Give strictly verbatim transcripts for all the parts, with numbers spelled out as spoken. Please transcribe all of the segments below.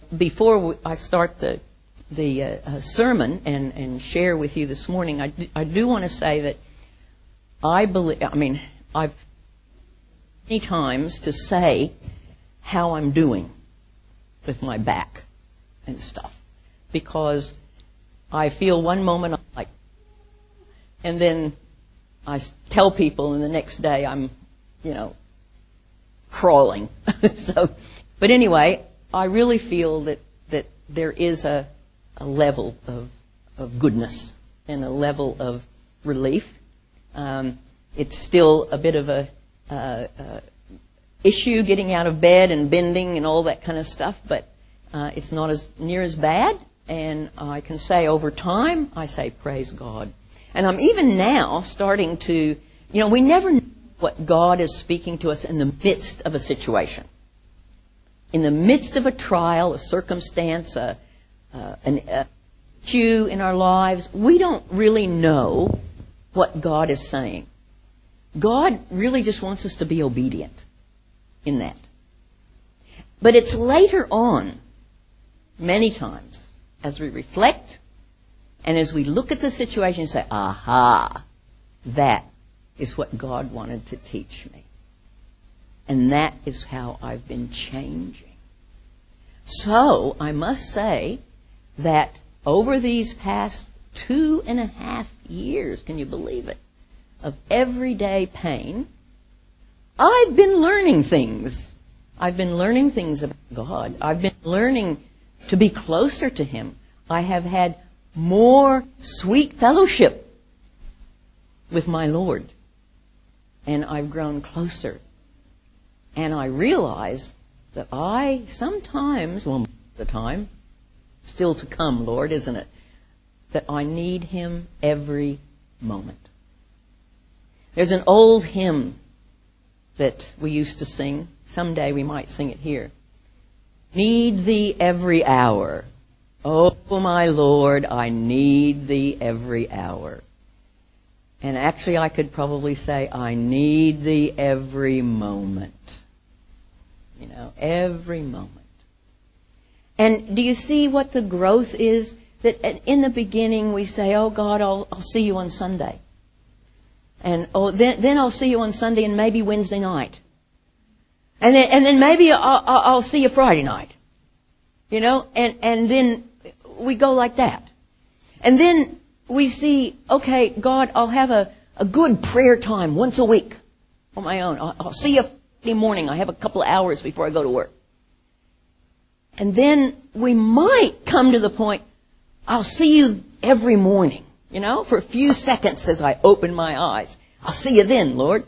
before I start the the uh, sermon and, and share with you this morning, I do, I do want to say that I believe, I mean, I've many times to say how I'm doing with my back and stuff, because I feel one moment I'm like, and then I tell people, and the next day I'm, you know, crawling. So, but anyway, I really feel that, that there is a, a level of, of goodness and a level of relief. Um, it's still a bit of a uh, uh, issue getting out of bed and bending and all that kind of stuff, but uh, it's not as near as bad. And I can say over time, I say praise God. And I'm even now starting to, you know, we never know what God is speaking to us in the midst of a situation. In the midst of a trial, a circumstance, a, uh, an a issue in our lives, we don't really know what God is saying. God really just wants us to be obedient in that. But it's later on, many times, as we reflect and as we look at the situation and say, aha, that is what God wanted to teach me. And that is how I've been changing. So I must say that over these past two and a half years, can you believe it, of everyday pain, I've been learning things. I've been learning things about God. I've been learning to be closer to Him. I have had more sweet fellowship with my Lord. And I've grown closer. And I realize that I sometimes, well, most of the time, still to come, Lord, isn't it? That I need Him every moment. There's an old hymn that we used to sing. Someday we might sing it here. Need Thee every hour. Oh, my Lord, I need Thee every hour. And actually I could probably say, I need Thee every moment. You know, every moment. And do you see what the growth is? That in the beginning we say, oh God, I'll, I'll see you on Sunday. And oh, then, then I'll see you on Sunday and maybe Wednesday night. And then, and then maybe I'll, I'll see you Friday night. You know, and, and then we go like that. And then we see, okay, God, I'll have a, a good prayer time once a week on my own. I'll, I'll see you Friday morning. I have a couple of hours before I go to work. And then we might come to the point, I'll see you every morning, you know, for a few seconds as I open my eyes. I'll see you then, Lord.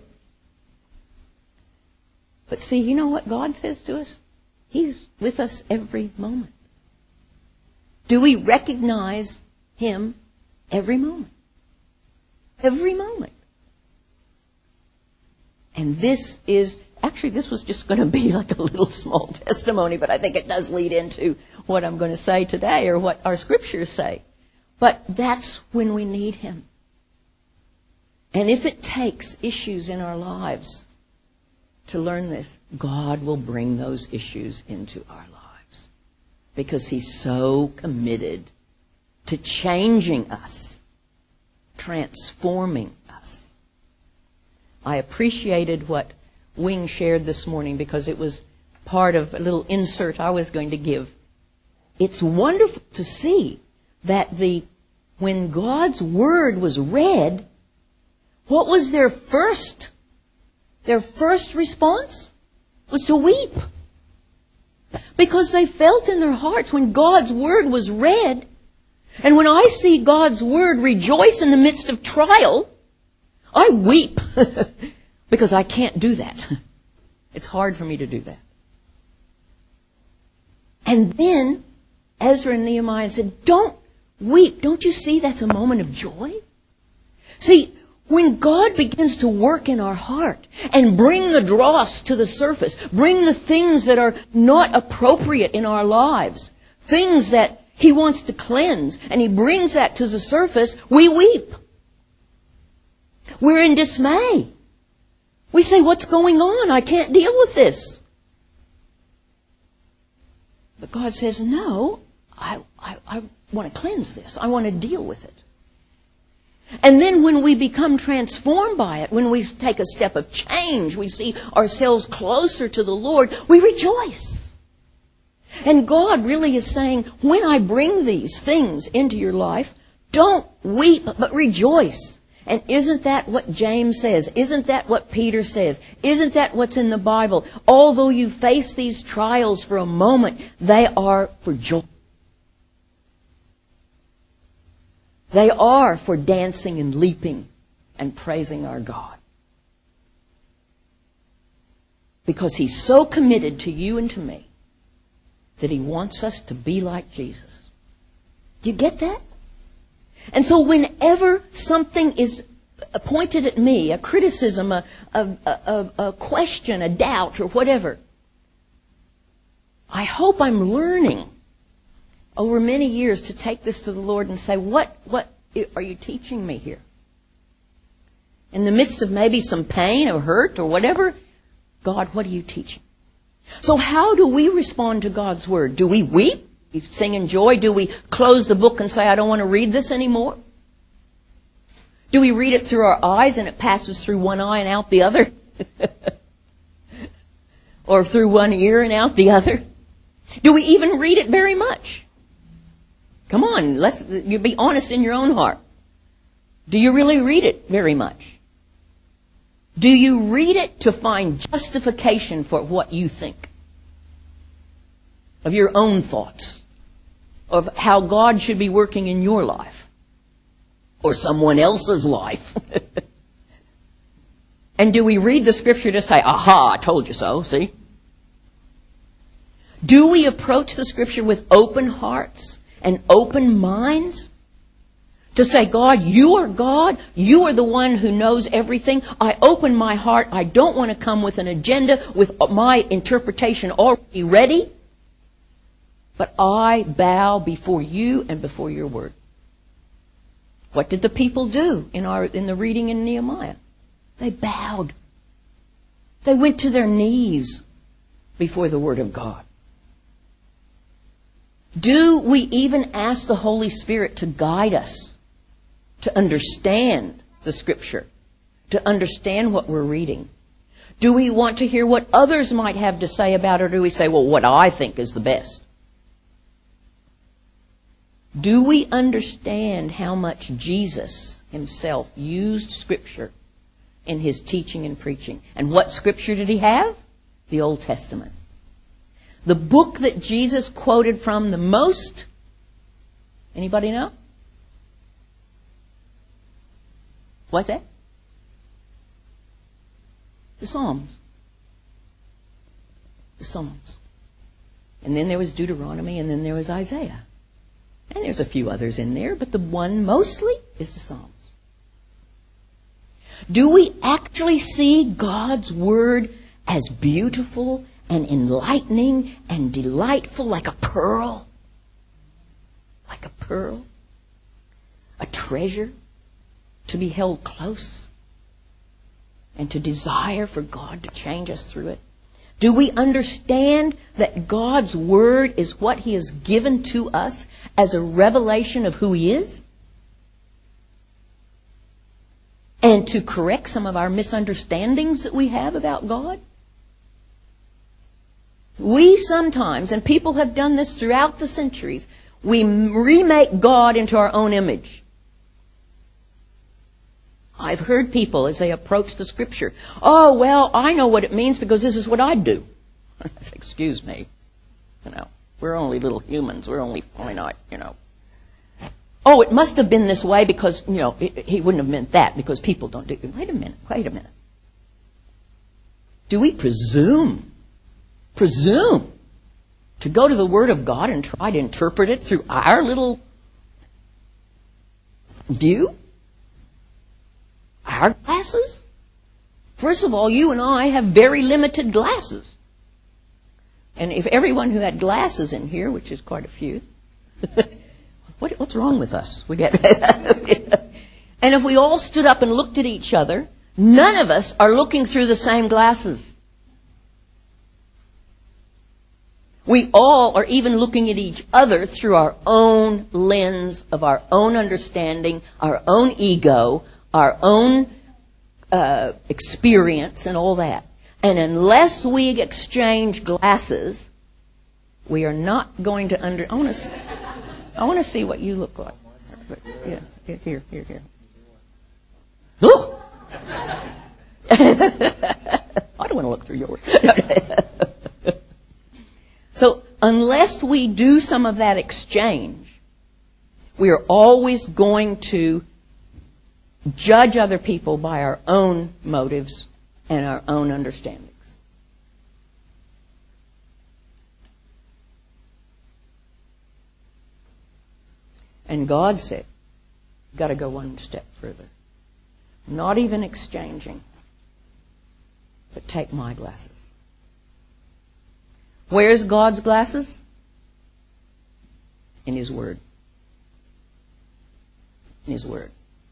But see, you know what God says to us? He's with us every moment. Do we recognize Him every moment? Every moment. And this is, actually this was just going to be like a little small testimony, but I think it does lead into what I'm going to say today, or what our scriptures say. But that's when we need Him. And if it takes issues in our lives to learn this, God will bring those issues into our lives. Because He's so committed to changing us, transforming us. I appreciated what Wing shared this morning because it was part of a little insert I was going to give. It's wonderful to see that the when God's Word was read, what was their first their first response? Was to weep. Because they felt in their hearts when God's Word was read, and when I see God's Word rejoice in the midst of trial, I weep. Because I can't do that. It's hard for me to do that. And then Ezra and Nehemiah said, don't weep. Don't you see that's a moment of joy? See, when God begins to work in our heart and bring the dross to the surface, bring the things that are not appropriate in our lives, things that He wants to cleanse, and He brings that to the surface, we weep. We're in dismay. We say, what's going on? I can't deal with this. But God says, no, I, I, I want to cleanse this. I want to deal with it. And then when we become transformed by it, when we take a step of change, we see ourselves closer to the Lord, we rejoice. And God really is saying, when I bring these things into your life, don't weep, but rejoice. And isn't that what James says? Isn't that what Peter says? Isn't that what's in the Bible? Although you face these trials for a moment, they are for joy. They are for dancing and leaping and praising our God. Because He's so committed to you and to me that He wants us to be like Jesus. Do you get that? And so whenever something is pointed at me, a criticism, a, a, a, a question, a doubt, or whatever, I hope I'm learning over many years to take this to the Lord and say, what, what are you teaching me here? In the midst of maybe some pain or hurt or whatever, God, what are you teaching? So how do we respond to God's Word? Do we weep? We sing in joy? Do we close the book and say, I don't want to read this anymore? Do we read it through our eyes and it passes through one eye and out the other? Or through one ear and out the other? Do we even read it very much? Come on, let's you be honest in your own heart. Do you really read it very much? Do you read it to find justification for what you think? Of your own thoughts? Of how God should be working in your life? Or someone else's life? And do we read the Scripture to say, aha, I told you so, see? Do we approach the Scripture with open hearts and open minds? To say, God, you are God. You are the one who knows everything. I open my heart. I don't want to come with an agenda, with my interpretation already ready. But I bow before you and before your word. What did the people do in our in the reading in Nehemiah? They bowed. They went to their knees before the word of God. Do we even ask the Holy Spirit to guide us to understand the Scripture, to understand what we're reading? Do we want to hear what others might have to say about it, or do we say, well, what I think is the best? Do we understand how much Jesus Himself used Scripture in His teaching and preaching? And what Scripture did He have? The Old Testament. The book that Jesus quoted from the most. Anybody know? What's that? The Psalms. The Psalms. And then there was Deuteronomy, and then there was Isaiah. And there's a few others in there, but the one mostly is the Psalms. Do we actually see God's Word as beautiful and enlightening and delightful, like a pearl? Like a pearl? A treasure to be held close and to desire for God to change us through it? Do we understand that God's Word is what He has given to us as a revelation of who He is? And to correct some of our misunderstandings that we have about God? We sometimes, and people have done this throughout the centuries, we remake God into our own image. I've heard people as they approach the Scripture, oh, well, I know what it means because this is what I do. Excuse me. You know, we're only little humans. We're only finite, you know. Oh, it must have been this way because, you know, he wouldn't have meant that because people don't do it. Wait a minute, wait a minute. Do we presume, presume to go to the Word of God and try to interpret it through our little view? Our glasses? First of all, you and I have very limited glasses. And if everyone who had glasses in here, which is quite a few, what, what's wrong with us? We get, and if we all stood up and looked at each other, none of us are looking through the same glasses. We all are even looking at each other through our own lens of our own understanding, our own ego, our own uh, experience and all that. And unless we exchange glasses, we are not going to under... I want to, I want to see what you look like. Yeah, here, here, here. Look! I don't want to look through yours. So unless we do some of that exchange, we are always going to judge other people by our own motives and our own understandings. And God said, you've got to go one step further. Not even exchanging, but take my glasses. Where's God's glasses? In His Word. In His Word.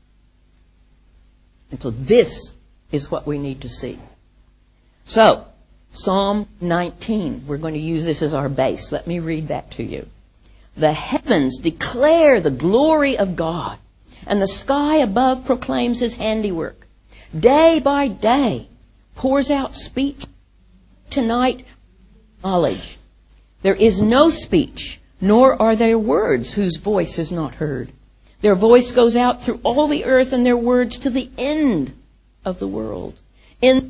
And so this is what we need to see. So, Psalm nineteen, we're going to use this as our base. Let me read that to you. The heavens declare the glory of God, and the sky above proclaims His handiwork. Day by day pours out speech, tonight knowledge. There is no speech, nor are there words whose voice is not heard. Their voice goes out through all the earth, and their words to the end of the world. In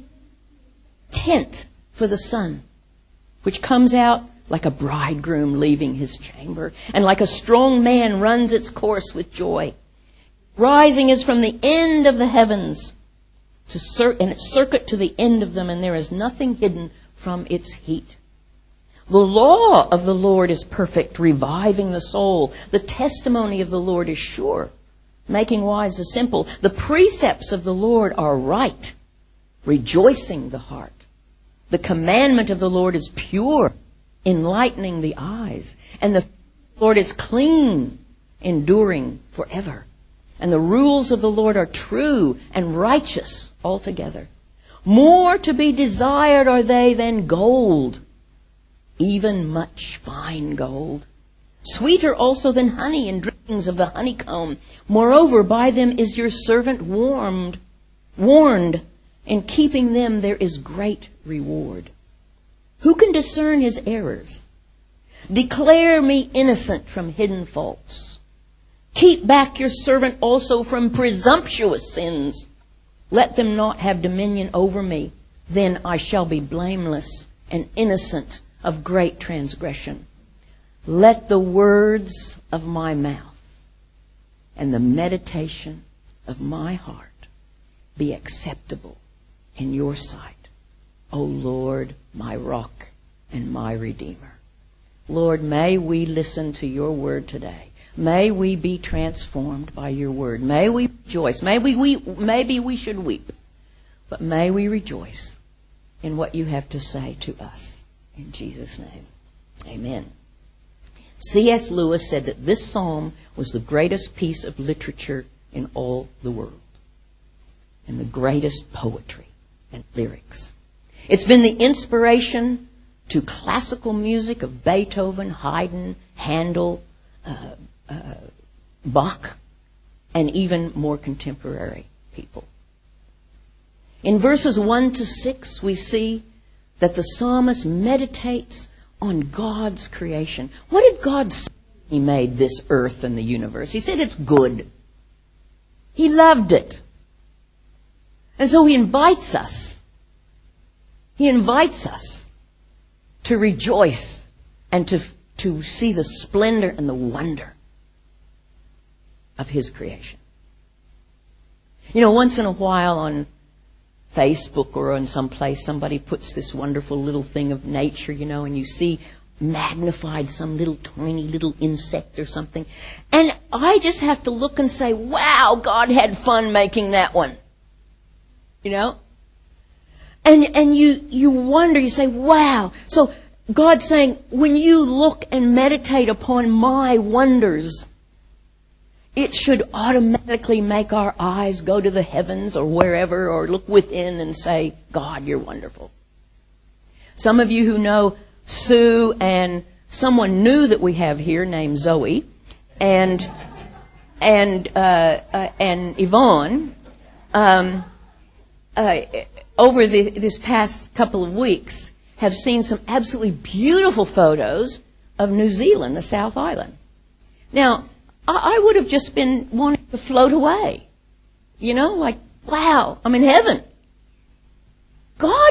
tent for the sun, which comes out like a bridegroom leaving his chamber, and like a strong man runs its course with joy. Rising is from the end of the heavens, to cir- and its circuit to the end of them, and there is nothing hidden from its heat. The law of the Lord is perfect, reviving the soul. The testimony of the Lord is sure, making wise the simple. The precepts of the Lord are right, rejoicing the heart. The commandment of the Lord is pure, enlightening the eyes. And the Lord is clean, enduring forever. And the rules of the Lord are true and righteous altogether. More to be desired are they than gold, even much fine gold. Sweeter also than honey and drippings of the honeycomb. Moreover, by them is your servant warmed, warned. In keeping them there is great reward. Who can discern his errors? Declare me innocent from hidden faults. Keep back your servant also from presumptuous sins. Let them not have dominion over me. Then I shall be blameless and innocent of great transgression. Let the words of my mouth and the meditation of my heart be acceptable in your sight, O Lord, my rock and my redeemer. Lord, may we listen to your word today. May we be transformed by your word. May we rejoice. May we, we, maybe we should weep, but may we rejoice in what you have to say to us. In Jesus' name, amen. C S Lewis said that this psalm was the greatest piece of literature in all the world, and the greatest poetry and lyrics. It's been the inspiration to classical music of Beethoven, Haydn, Handel, uh, uh, Bach, and even more contemporary people. In verses one to six, we see that the psalmist meditates on God's creation. What did God say when He made this earth and the universe? He said it's good. He loved it. And so He invites us. He invites us to rejoice and to, to see the splendor and the wonder of His creation. You know, once in a while on Facebook or on some place, somebody puts this wonderful little thing of nature, you know, and you see magnified some little tiny little insect or something. And I just have to look and say, wow, God had fun making that one. You know? And and you, you wonder, you say, wow. So God's saying, when you look and meditate upon my wonders, it should automatically make our eyes go to the heavens or wherever, or look within and say, God, you're wonderful. Some of you who know Sue and someone new that we have here named Zoe, and and uh, uh, and Yvonne, um, uh, over the, this past couple of weeks, have seen some absolutely beautiful photos of New Zealand, the South Island. Now, I, I would have just been wanting to float away, you know, like, wow, I'm in heaven. God,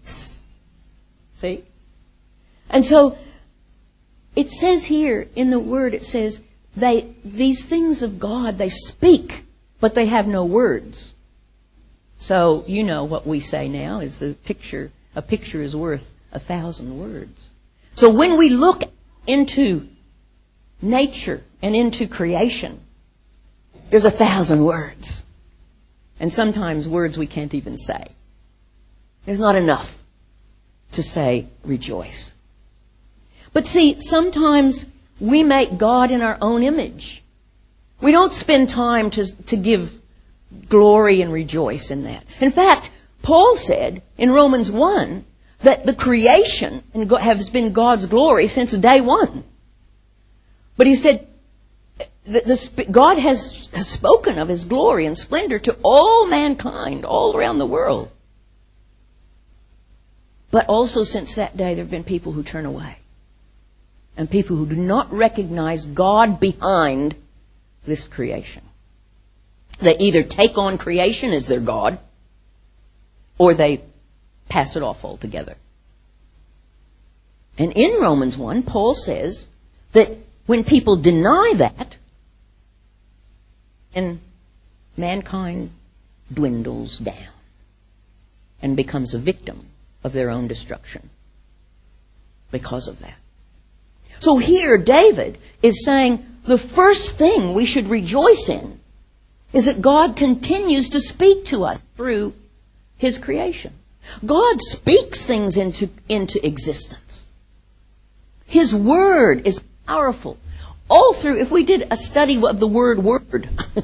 see? And so it says here in the Word, it says, they these things of God, they speak, but they have no words. So you know what we say now is the picture, a picture is worth a thousand words. So when we look into nature and into creation, there's a thousand words. And sometimes words we can't even say. There's not enough to say rejoice. But see, sometimes we make God in our own image. We don't spend time to, to give glory and rejoice in that. In fact, Paul said in Romans one that the creation has been God's glory since day one. But he said that the, God has, has spoken of His glory and splendor to all mankind all around the world. But also since that day there have been people who turn away. And people who do not recognize God behind this creation. They either take on creation as their God, or they pass it off altogether. And in Romans one, Paul says that when people deny that, and mankind dwindles down and becomes a victim of their own destruction because of that. So here David is saying the first thing we should rejoice in is that God continues to speak to us through His creation. God speaks things into, into existence. His Word is powerful. All through, if we did a study of the word word,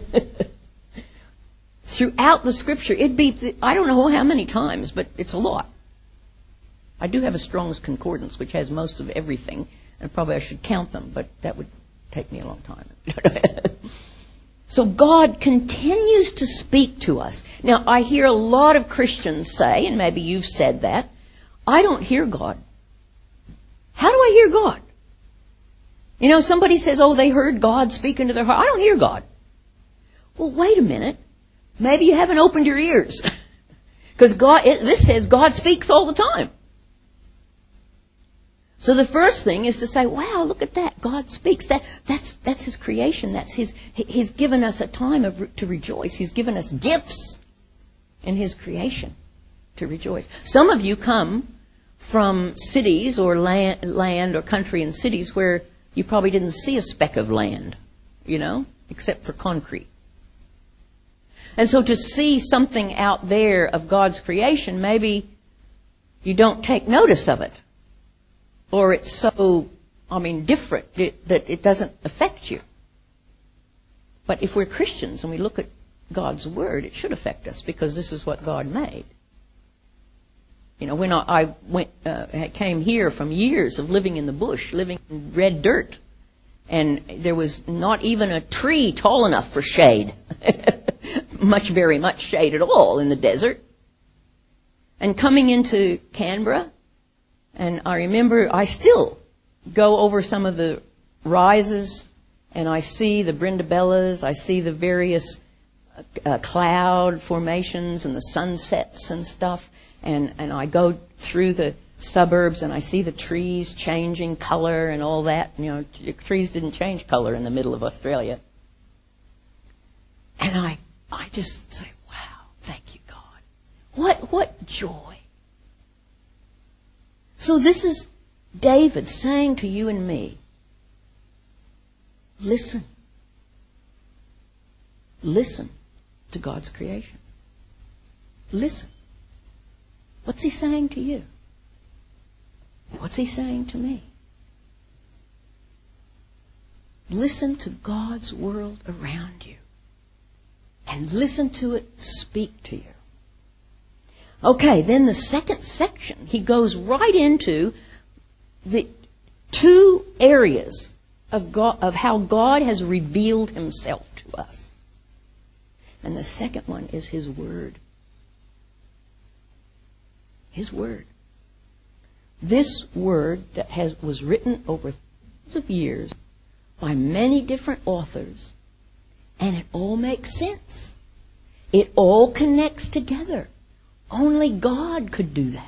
throughout the Scripture, it'd be, I don't know how many times, but it's a lot. I do have a Strong's Concordance, which has most of everything, and probably I should count them, but that would take me a long time. So God continues to speak to us. Now, I hear a lot of Christians say, and maybe you've said that, I don't hear God. How do I hear God? You know, somebody says, oh, they heard God speak into their heart. I don't hear God. Well, wait a minute. Maybe you haven't opened your ears. Because God, it, this says God speaks all the time. So the first thing is to say, wow, look at that. God speaks. That, that's, that's His creation. That's His, He's given us a time of, to rejoice. He's given us gifts in His creation to rejoice. Some of you come from cities or land, land or country in cities where you probably didn't see a speck of land, you know, except for concrete. And so to see something out there of God's creation, maybe you don't take notice of it. Or it's so, I mean, different that it doesn't affect you. But if we're Christians and we look at God's Word, it should affect us because this is what God made. You know, when I went, uh, came here from years of living in the bush, living in red dirt, and there was not even a tree tall enough for shade, much, very much shade at all in the desert. And coming into Canberra, and I remember I still go over some of the rises, and I see the Brindabellas, I see the various uh, cloud formations and the sunsets and stuff. And, and I go through the suburbs and I see the trees changing color and all that. You know, trees didn't change color in the middle of Australia. And I, I just say, wow, thank you, God. What, what joy. So this is David saying to you and me, listen. Listen to God's creation. Listen. What's He saying to you? What's He saying to me? Listen to God's world around you. And listen to it speak to you. Okay, then the second section, he goes right into the two areas of God, of how God has revealed himself to us. And the second one is his word. His word. This word that has was written over thousands of years by many different authors, and it all makes sense. It all connects together. Only God could do that.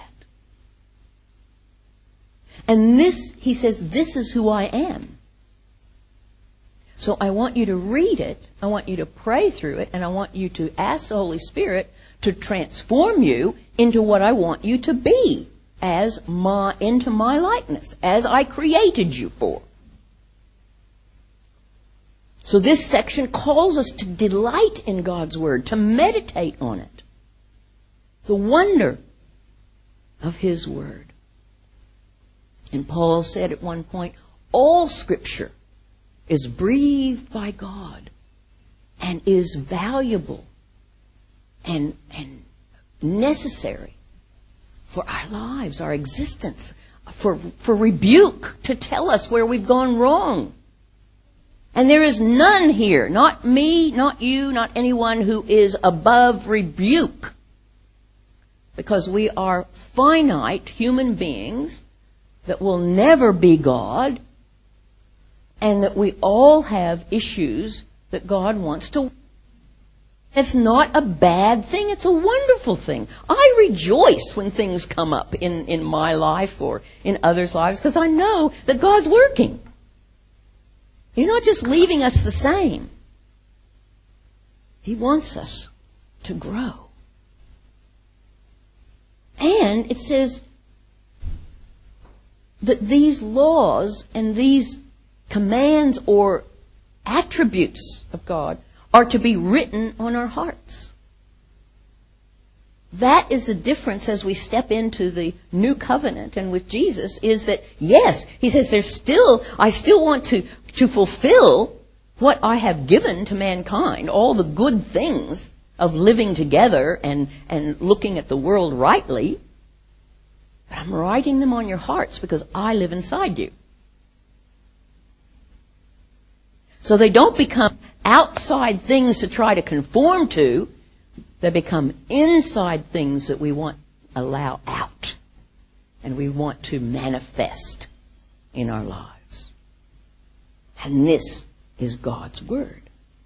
And this, he says, this is who I am. So I want you to read it, I want you to pray through it, and I want you to ask the Holy Spirit to transform you into what I want you to be, as my, into my likeness, as I created you for. So this section calls us to delight in God's Word, to meditate on it. The wonder of his Word. And Paul said at one point, all Scripture is breathed by God and is valuable and, and necessary for our lives, our existence, for, for rebuke, to tell us where we've gone wrong. And there is none here, not me, not you, not anyone who is above rebuke. Because we are finite human beings that will never be God, and that we all have issues that God wants to. It's not a bad thing, it's a wonderful thing. I rejoice when things come up in, in my life or in others' lives, because I know that God's working. He's not just leaving us the same. He wants us to grow. And it says that these laws and these commands or attributes of God are to be written on our hearts. That is the difference as we step into the new covenant and with Jesus, is that, yes, he says there's still, I still want to, to fulfill what I have given to mankind, all the good things of living together and, and looking at the world rightly. But I'm writing them on your hearts because I live inside you. So they don't become outside things to try to conform to. They become inside things that we want to allow out and we want to manifest in our lives. And this is God's Word.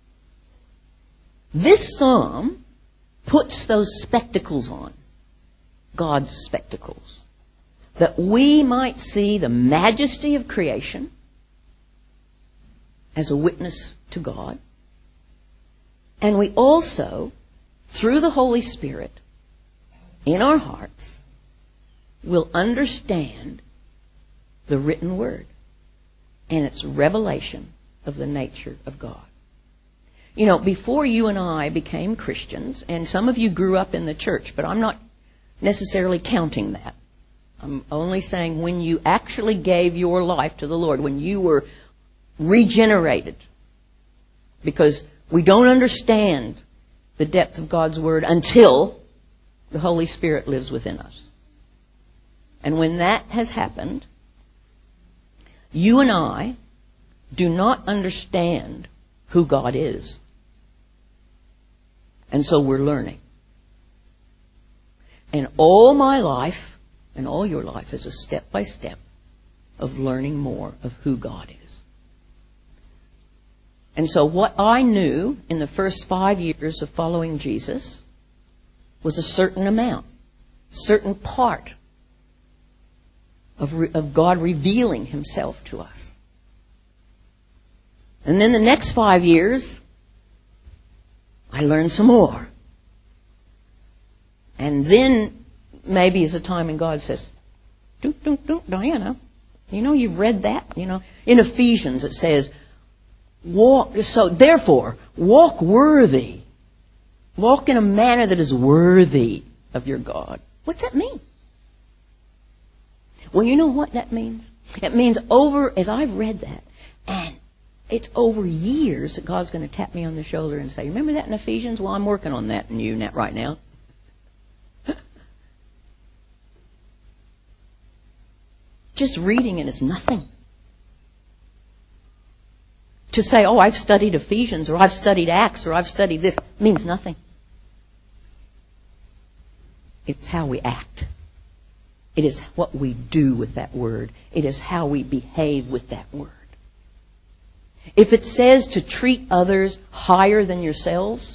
This psalm puts those spectacles on, God's spectacles, that we might see the majesty of creation as a witness to God. And we also, through the Holy Spirit, in our hearts, will understand the written Word and its revelation of the nature of God. You know, before you and I became Christians, and some of you grew up in the church, but I'm not necessarily counting that. I'm only saying when you actually gave your life to the Lord, when you were regenerated. Because we don't understand the depth of God's Word until the Holy Spirit lives within us. And when that has happened, you and I do not understand who God is. And so we're learning. And all my life, and all your life, is a step by step of learning more of who God is. And so what I knew in the first five years of following Jesus was a certain amount, a certain part of, re- of God revealing Himself to us. And then the next five years, I learned some more. And then maybe is a time when God says, "Doo, doo, doo, Diana, you know, you've read that, you know." In Ephesians it says, walk, so therefore, walk worthy. Walk in a manner that is worthy of your God. What's that mean? Well, you know what that means? It means over, as I've read that, and it's over years that God's going to tap me on the shoulder and say, "Remember that in Ephesians? Well, I'm working on that in you right now." just reading it is nothing. To say, oh, I've studied Ephesians, or I've studied Acts, or I've studied this, means nothing. It's how we act. It is what we do with that word. It is how we behave with that word. If it says to treat others higher than yourselves,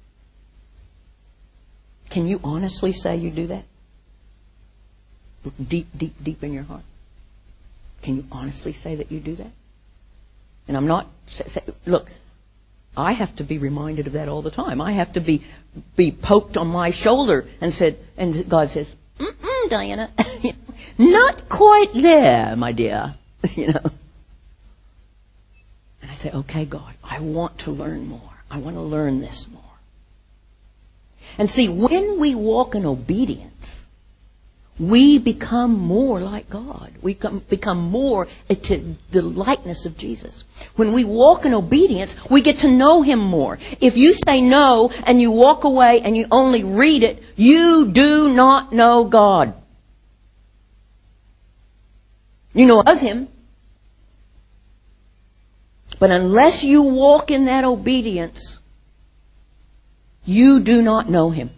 can you honestly say you do that? Look deep, deep, deep in your heart. Can you honestly say that you do that? And I'm not, look, I have to be reminded of that all the time. I have to be be poked on my shoulder and said, and God says, mm-mm, Diana, not quite there, my dear. You know. And I say, okay, God, I want to learn more. I want to learn this more. And see, when we walk in obedience, we become more like God. We come, become more to the likeness of Jesus. When we walk in obedience, we get to know Him more. If you say no and you walk away and you only read it, you do not know God. You know of Him. But unless you walk in that obedience, you do not know Him.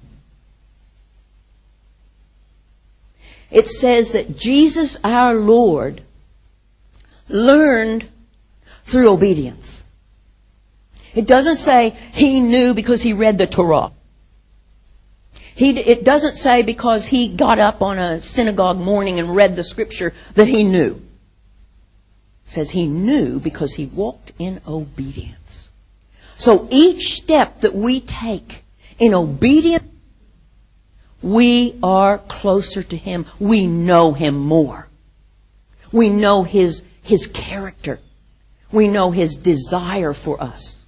It says that Jesus our Lord learned through obedience. It doesn't say He knew because He read the Torah. He, it doesn't say because He got up on a synagogue morning and read the scripture that He knew. It says He knew because He walked in obedience. So each step that we take in obedience, we are closer to Him. We know Him more. We know His, His character. We know His desire for us.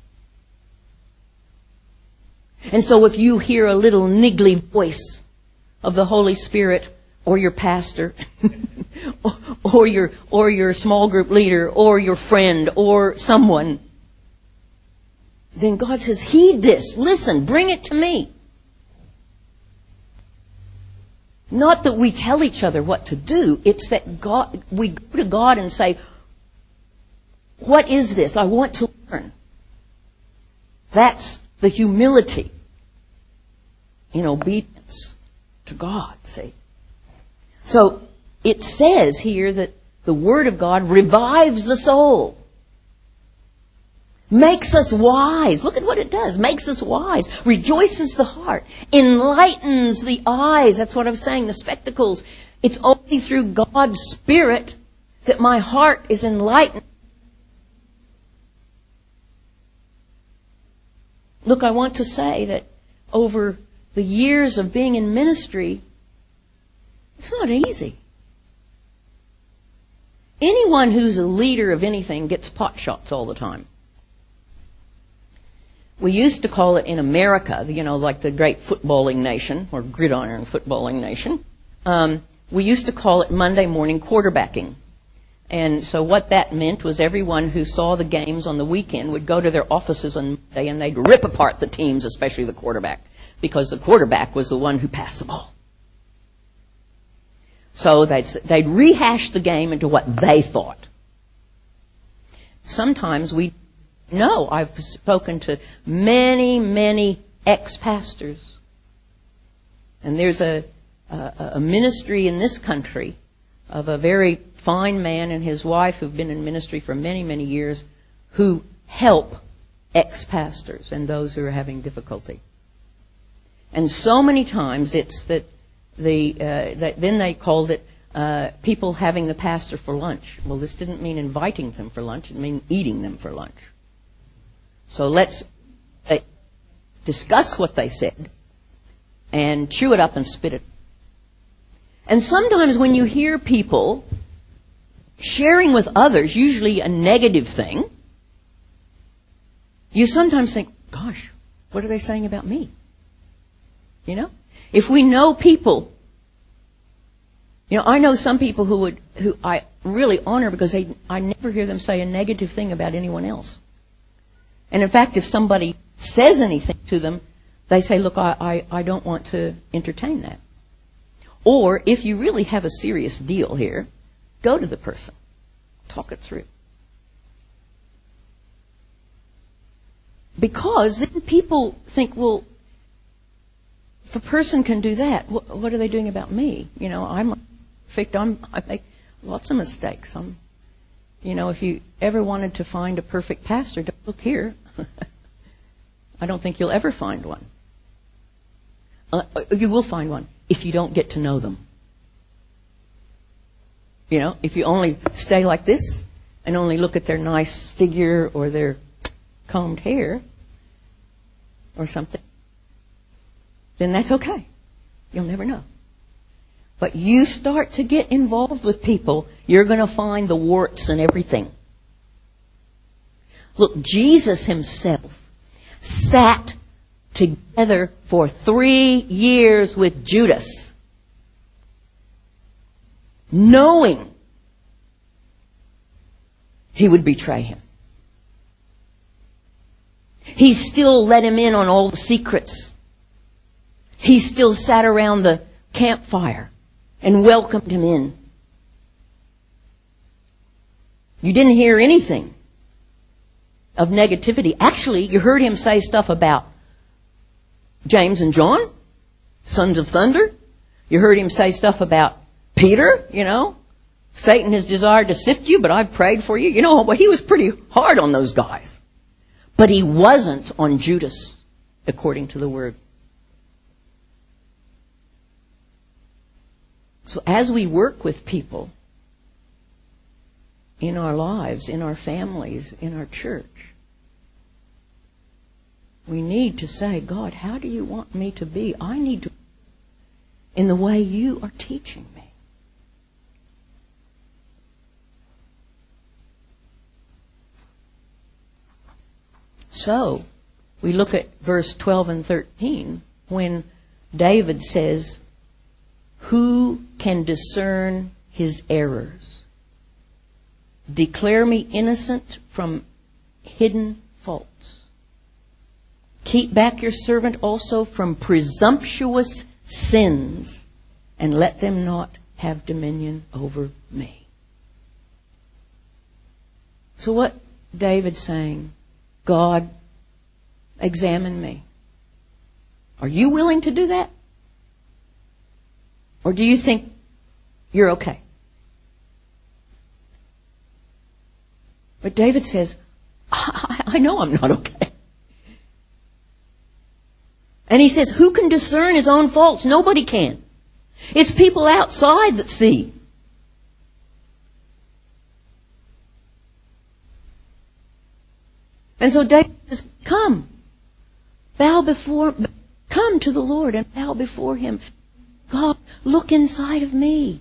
And so if you hear a little niggly voice of the Holy Spirit, or your pastor, or your, or your small group leader, or your friend, or someone, then God says, heed this, listen, bring it to me. Not that we tell each other what to do. It's that God, we go to God and say, what is this? I want to learn. That's the humility in obedience to God, see. So it says here that the Word of God revives the soul. Makes us wise. Look at what it does. Makes us wise. Rejoices the heart. Enlightens the eyes. That's what I was saying, the spectacles. It's only through God's Spirit that my heart is enlightened. Look, I want to say that over the years of being in ministry, it's not easy. Anyone who's a leader of anything gets pot shots all the time. We used to call it in America, you know, like the great footballing nation, or gridiron footballing nation. Um, we used to call it Monday morning quarterbacking. And so what that meant was everyone who saw the games on the weekend would go to their offices on Monday and they'd rip apart the teams, especially the quarterback, because the quarterback was the one who passed the ball. So they'd, they'd rehash the game into what they thought. Sometimes we know, I've spoken to many, many ex-pastors. And there's a, a, a ministry in this country of a very fine man and his wife who've been in ministry for many, many years who help ex-pastors and those who are having difficulty. And so many times it's that the uh, that then they called it uh, people having the pastor for lunch. Well, this didn't mean inviting them for lunch. It meant eating them for lunch. So let's uh, discuss what they said and chew it up and spit it. And sometimes when you hear people sharing with others, usually a negative thing, you sometimes think, gosh, what are they saying about me? You know? If we know people, you know, I know some people who would, who I really honor because they, I never hear them say a negative thing about anyone else. And in fact, if somebody says anything to them, they say, look, I, I, I don't want to entertain that. Or if you really have a serious deal here, Go to the person. Talk it through. Because then people think, well, if a person can do that, what, what are they doing about me? You know, I'm perfect. I'm, I make lots of mistakes. I'm, you know, if you ever wanted to find a perfect pastor, don't look here. I don't think you'll ever find one. Uh, you will find one if you don't get to know them. You know, if you only stay like this and only look at their nice figure or their combed hair or something, then that's okay. You'll never know. But you start to get involved with people, you're going to find the warts and everything. Look, Jesus himself sat together for three years with Judas, knowing he would betray him. He still let him in on all the secrets. He still sat around the campfire and welcomed him in. You didn't hear anything of negativity. Actually, you heard him say stuff about James and John, sons of thunder. You heard him say stuff about Peter, you know. Satan has desired to sift you, but I've prayed for you. You know, well, he was pretty hard on those guys. But he wasn't on Judas, according to the Word. So as we work with people in our lives, in our families, in our church, we need to say, God, how do you want me to be? I need to in the way you are teaching me. So, we look at verse twelve and thirteen when David says, who can discern his errors? Declare me innocent from hidden faults. Keep back your servant also from presumptuous sins, and let them not have dominion over me. So what David's saying, God, examine me. Are you willing to do that? Or do you think you're okay? But David says, I, I know I'm not okay. And he says, who can discern his own faults? Nobody can. It's people outside that see. And so David says, come, bow before, come to the Lord and bow before him. God, look inside of me.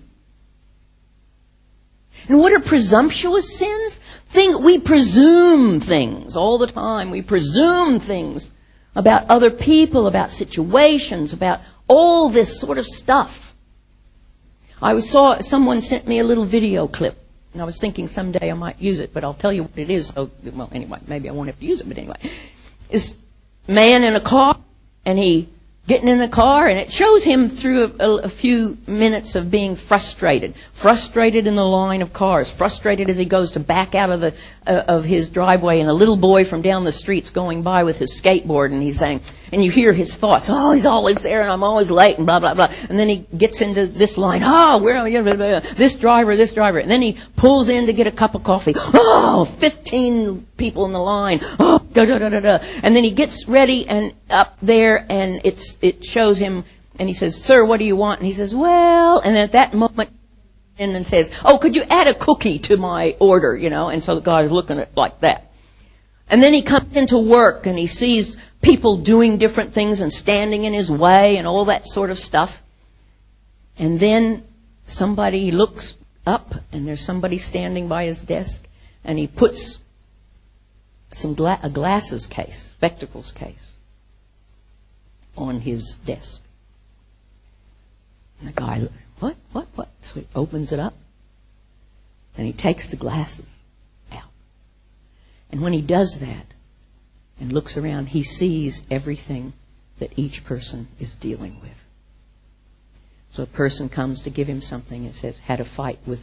And what are presumptuous sins? Thing, we presume things all the time. We presume things about other people, about situations, about all this sort of stuff. I saw someone sent me a little video clip, and I was thinking someday I might use it, but I'll tell you what it is. So, well, anyway, maybe I won't have to use it, but anyway. This man in a car, and he getting in the car, and it shows him through a, a few minutes of being frustrated. Frustrated in the line of cars. Frustrated as he goes to back out of the uh, of his driveway, and a little boy from down the street's going by with his skateboard, and he's saying, and you hear his thoughts, oh, he's always there, and I'm always late, and blah, blah, blah. And then he gets into this line, oh, where am I? This driver, this driver. And then he pulls in to get a cup of coffee. Oh, fifteen people in the line. Oh, da, da, da, da, da. And then he gets ready and up there, and it's it shows him, and he says, sir, what do you want? And he says, well, and at that moment, and then says, oh, could you add a cookie to my order, you know? And so the guy is looking at it like that. And then he comes into work, and he sees people doing different things and standing in his way and all that sort of stuff. And then somebody looks up, and there's somebody standing by his desk, and he puts some gla- a glasses case, spectacles case, on his desk. And the guy looks, what, what, what? So he opens it up, and he takes the glasses out. And when he does that and looks around, he sees everything that each person is dealing with. So a person comes to give him something, and says, had a fight with the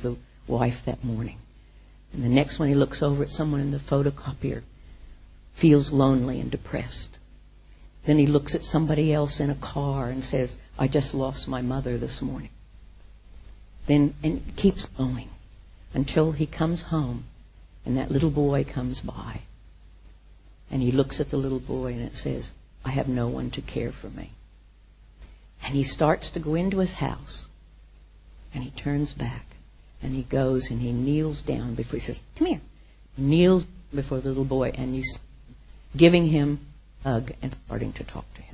wife that morning. And the next one he looks over at someone in the photocopier, feels lonely and depressed. Then he looks at somebody else in a car and says, I just lost my mother this morning. Then, and it keeps going until he comes home and that little boy comes by. And he looks at the little boy and it says, I have no one to care for me. And he starts to go into his house and he turns back and he goes and he kneels down before, he says, come here. He kneels before the little boy and you see him giving him a hug and starting to talk to him.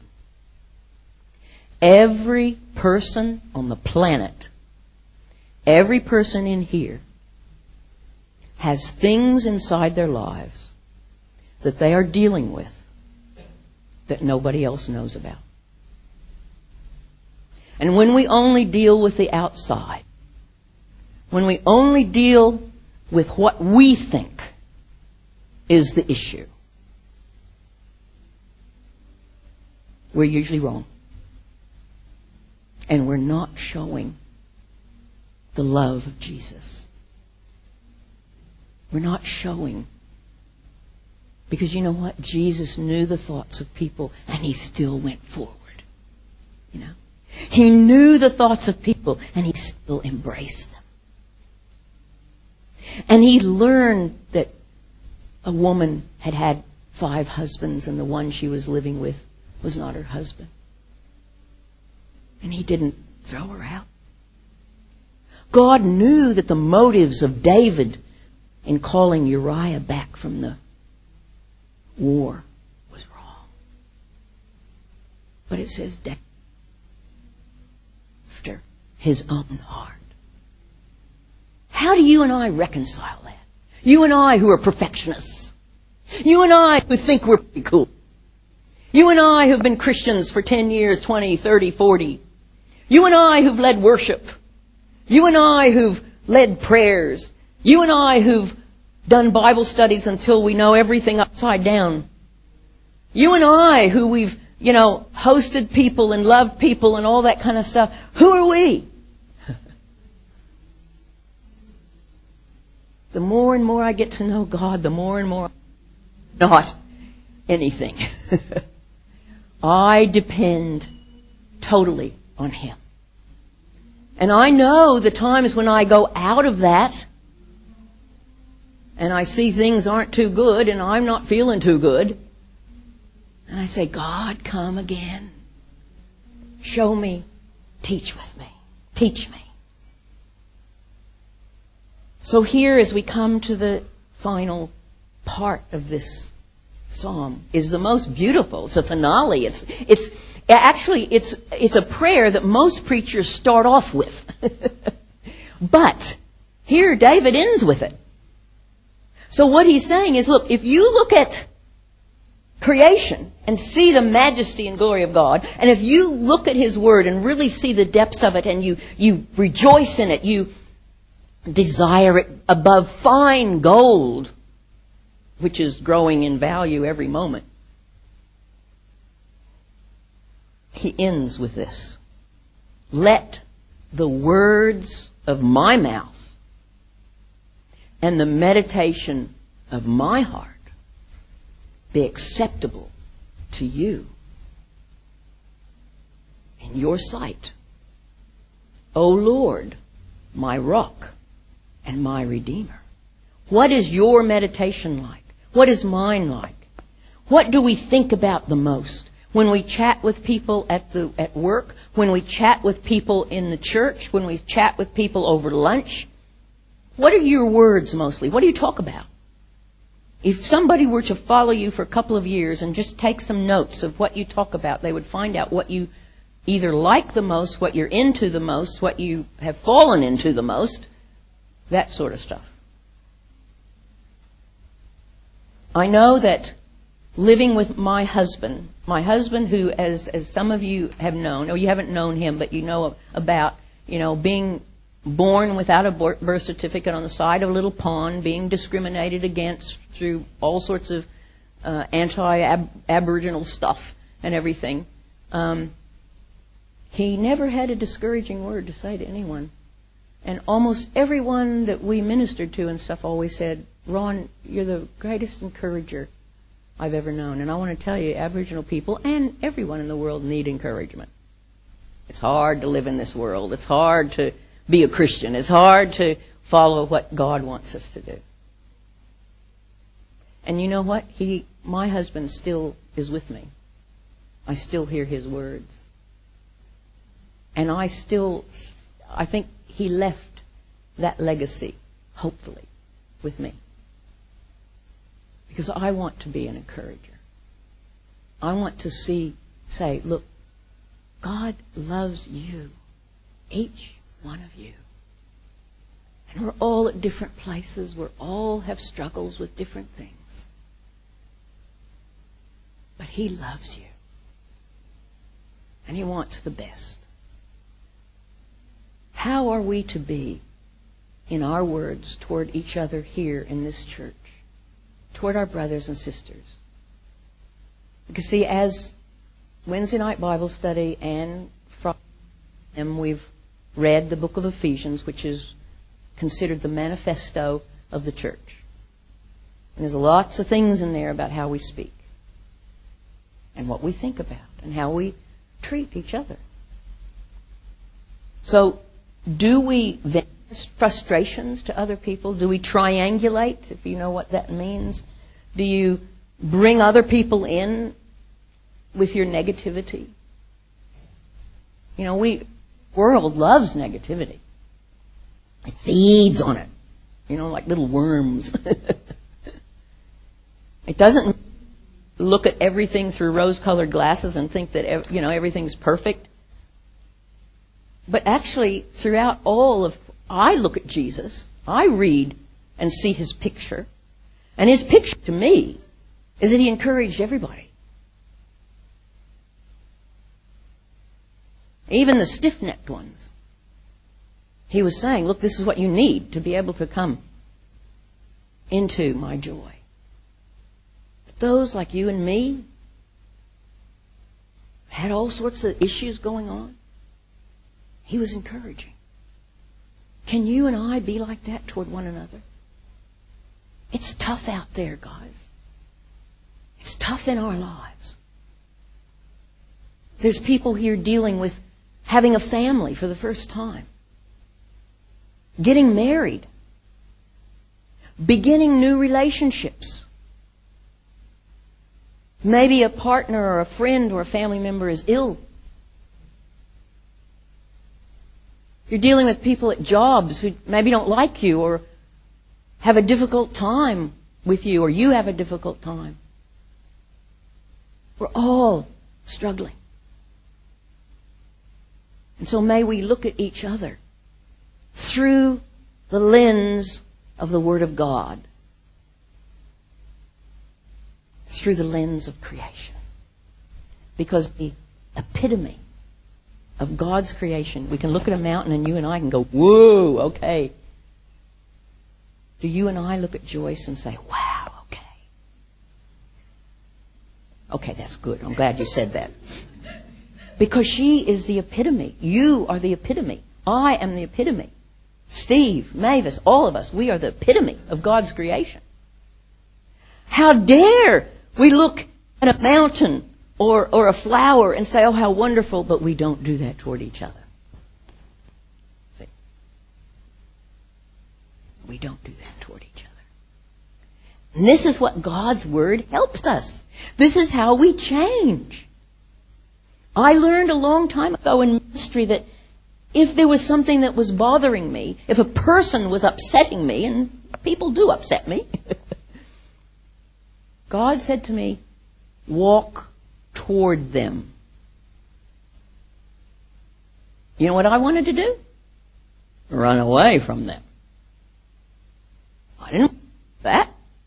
Every person on the planet, every person in here has things inside their lives that they are dealing with that nobody else knows about. And when we only deal with the outside, when we only deal with what we think is the issue, we're usually wrong. And we're not showing the love of Jesus. We're not showing. Because you know what? Jesus knew the thoughts of people and he still went forward. You know? He knew the thoughts of people and he still embraced them. And he learned that a woman had had five husbands and the one she was living with was not her husband. And he didn't throw her out. God knew that the motives of David in calling Uriah back from the war was wrong. But it says David after his own heart. How do you and I reconcile that? You and I who are perfectionists. You and I who think we're pretty cool. You and I who've been Christians for ten years, twenty, thirty, forty. You and I who've led worship. You and I who've led prayers. You and I who've done Bible studies until we know everything upside down. You and I who we've, you know, hosted people and loved people and all that kind of stuff. Who are we? The more and more I get to know God, the more and more I'm not anything. I depend totally on Him. And I know the times when I go out of that and I see things aren't too good and I'm not feeling too good. And I say, God, come again. Show me. Teach with me. Teach me. So here, as we come to the final part of this psalm, is the most beautiful. It's a finale. It's it's actually it's it's a prayer that most preachers start off with. But here David ends with it. So what he's saying is, look, if you look at creation and see the majesty and glory of God, and if you look at His Word and really see the depths of it, and you you rejoice in it, you desire it above fine gold, which is growing in value every moment. He ends with this. Let the words of my mouth and the meditation of my heart be acceptable to you in your sight, O Lord, my rock and my Redeemer. What is your meditation like? What is mine like? What do we think about the most? When we chat with people at the at work, when we chat with people in the church, when we chat with people over lunch, what are your words mostly? What do you talk about? If somebody were to follow you for a couple of years and just take some notes of what you talk about, they would find out what you either like the most, what you're into the most, what you have fallen into the most, that sort of stuff. I know that living with my husband, my husband who, as as some of you have known, or you haven't known him, but you know about, you know, being born without a birth certificate on the side of a little pond, being discriminated against through all sorts of uh, anti-Aboriginal stuff and everything. Um, he never had a discouraging word to say to anyone. And almost everyone that we ministered to and stuff always said, Ron, you're the greatest encourager I've ever known. And I want to tell you, Aboriginal people and everyone in the world need encouragement. It's hard to live in this world. It's hard to be a Christian. It's hard to follow what God wants us to do. And you know what? He, my husband still is with me. I still hear his words. And I still, I think he left that legacy, hopefully, with me. Because I want to be an encourager. I want to see, say, look, God loves you, each one of you. And we're all at different places. We all have struggles with different things. But He loves you. And He wants the best. How are we to be in our words toward each other here in this church? Toward our brothers and sisters? Because see, as Wednesday night Bible study and from them we've read the book of Ephesians, which is considered the manifesto of the church. And there's lots of things in there about how we speak and what we think about and how we treat each other. So, do we vent frustrations to other people? Do we triangulate, if you know what that means? Do you bring other people in with your negativity? You know, we world loves negativity. It feeds on it. You know, like little worms. It doesn't look at everything through rose-colored glasses and think that, you know, everything's perfect. But actually, throughout all of, I look at Jesus, I read and see His picture. And His picture to me is that He encouraged everybody. Even the stiff-necked ones. He was saying, look, this is what you need to be able to come into my joy. But those like you and me had all sorts of issues going on. He was encouraging. Can you and I be like that toward one another? It's tough out there, guys. It's tough in our lives. There's people here dealing with having a family for the first time. Getting married. Beginning new relationships. Maybe a partner or a friend or a family member is ill. You're dealing with people at jobs who maybe don't like you or have a difficult time with you, or you have a difficult time. We're all struggling. And so may we look at each other through the lens of the Word of God, through the lens of creation. Because the epitome of God's creation, we can look at a mountain and you and I can go, whoa, okay. Do you and I look at Joyce and say, wow, okay. Okay, that's good. I'm glad you said that. Because she is the epitome. You are the epitome. I am the epitome. Steve, Mavis, all of us, we are the epitome of God's creation. How dare we look at a mountain or, or a flower and say, oh, how wonderful, but we don't do that toward each other. See? We don't do that toward each other. And this is what God's Word helps us. This is how we change. I learned a long time ago in ministry that if there was something that was bothering me, if a person was upsetting me, and people do upset me, God said to me, walk toward them. You know what I wanted to do? Run away from them. I didn't want that.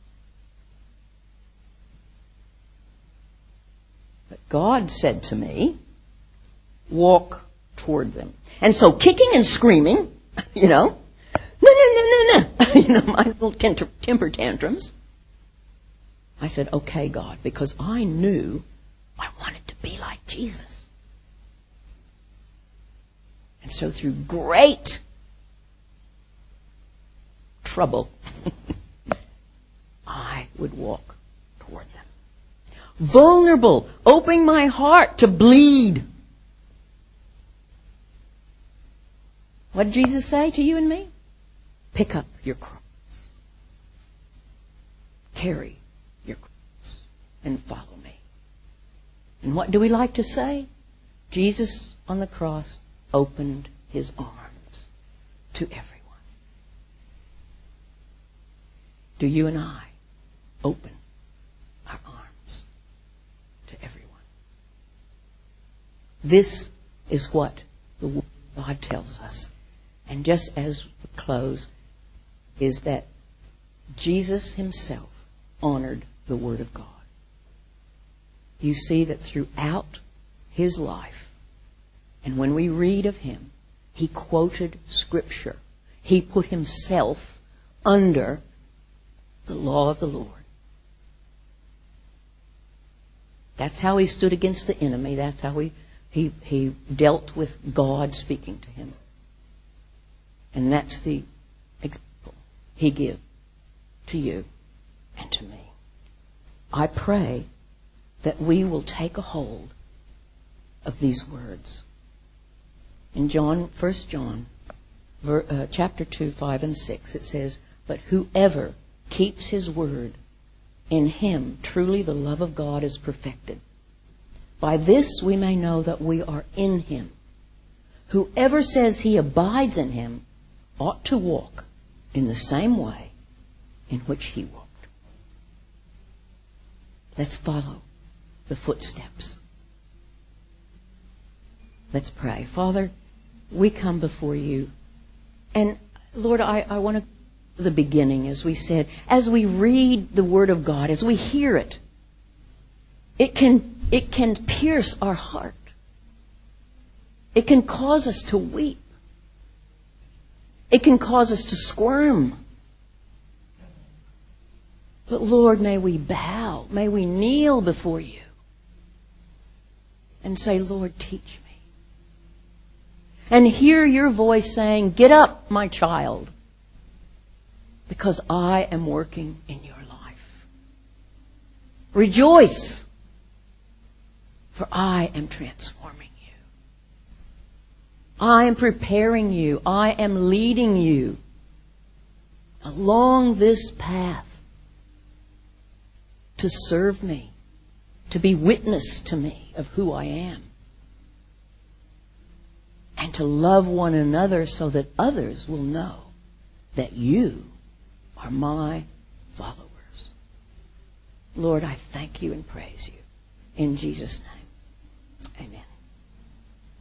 But God said to me, walk toward them. And so kicking and screaming, you know, no, no, no, no, no, you know, my little temper, temper tantrums. I said, okay, God, because I knew I wanted to be like Jesus. And so through great trouble, I would walk toward them. Vulnerable, opening my heart to bleed. What did Jesus say to you and me? Pick up your cross. Carry your cross and follow me. And what do we like to say? Jesus on the cross opened his arms to everyone. Do you and I open our arms to everyone? This is what the Word of God tells us. And just as we close, is that Jesus himself honored the Word of God. You see that throughout his life, and when we read of him, he quoted Scripture. He put himself under the law of the Lord. That's how he stood against the enemy. That's how he, he, he dealt with God speaking to him. And that's the example he gives to you and to me. I pray that we will take a hold of these words. In John, First John, uh, chapter two, five and six, it says, "But whoever keeps his word, in him truly the love of God is perfected. By this we may know that we are in him. Whoever says he abides in him ought to walk in the same way in which he walked." Let's follow the footsteps. Let's pray. Father, we come before you. And Lord, I, I want to, the beginning, as we said, as we read the Word of God, as we hear it, it can, it can pierce our heart. It can cause us to weep. It can cause us to squirm. But Lord, may we bow, may we kneel before you and say, Lord, teach me. And hear your voice saying, get up, my child, because I am working in your life. Rejoice, for I am transforming you. I am preparing you. I am leading you along this path to serve me, to be witness to me of who I am, and to love one another so that others will know that you are my followers. Lord, I thank you and praise you in Jesus' name.